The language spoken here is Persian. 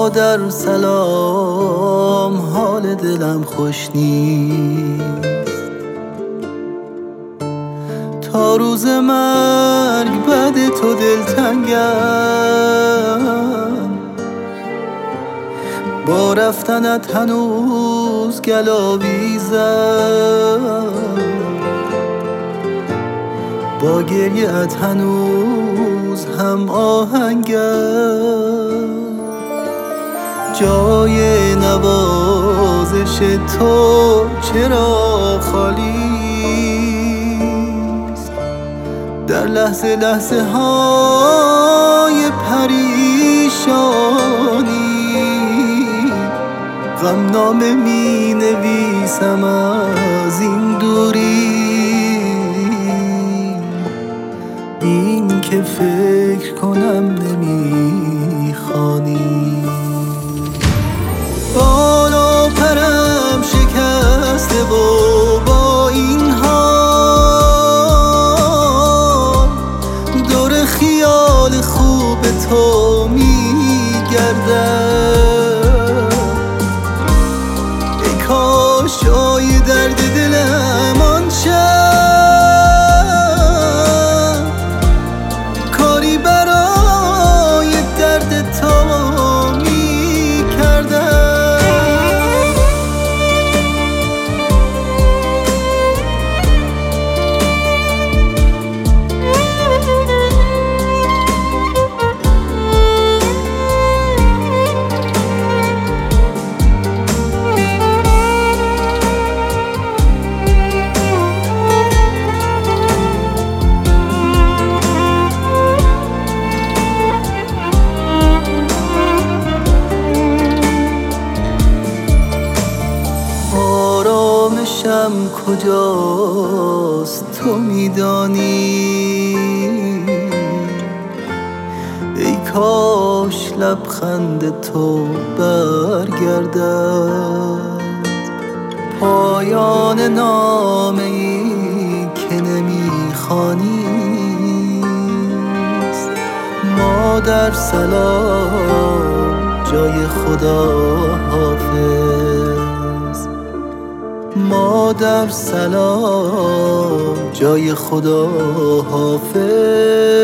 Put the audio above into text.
مادر سلام، حال دلم خوش نیست. تا روز مرگ بعد تو دلتنگم، با رفتنت هنوز گلاویزم، با گریه‌ات هنوز هم آهنگم. جای نوازش تو چرا خالیست؟ در لحظه لحظه های پریشانی غمنامه می نویسم از این دوری، این که فکر کنم نمیخوانی. بالا پرم شکسته و با این حال دور خیال خوب تو میگردم. ای کاش جای درد دلم آن شب کاری برای درد تو آرامشم کجاست تو میدانی؟ ای کاش لبخند تو برگردد، پایان نامه ای که نمیخوانیست. مادر سلام، جای خدا حافظ. مادر سلام، جای خدا حافظ.